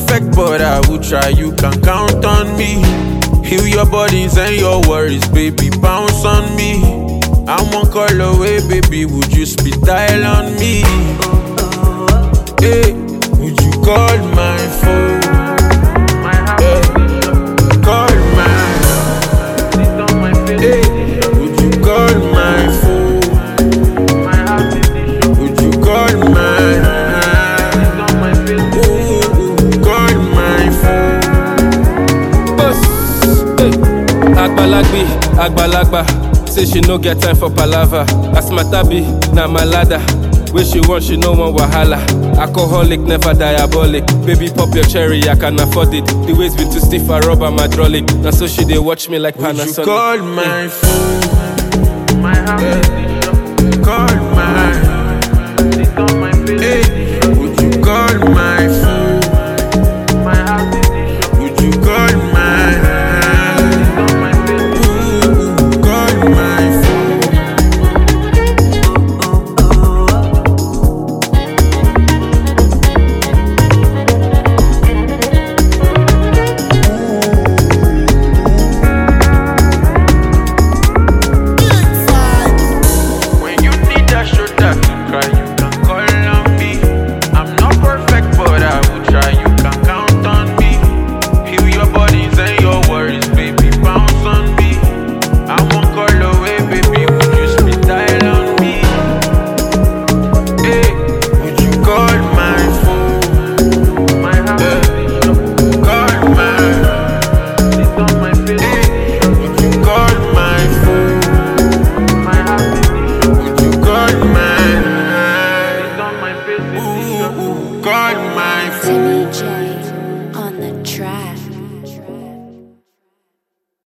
perfect, but I will try. You can count on me. Heal your bodies and your worries, baby, bounce on me. I'm one call away, baby, would you speed dial on me? Hey, would you call my phone? Hey, call my hey, would you call my phone? Would you call my call my phone? Agbalagba, say she no get time for palava. As my tabi, na my ladder. Where she want, she no want wahala. Alcoholic, never diabolic. Baby, pop your cherry, I can afford it. The waist been too stiff, I rub and hydraulic. Now so she dey watch me like Panasonic. Would you call my phone? Call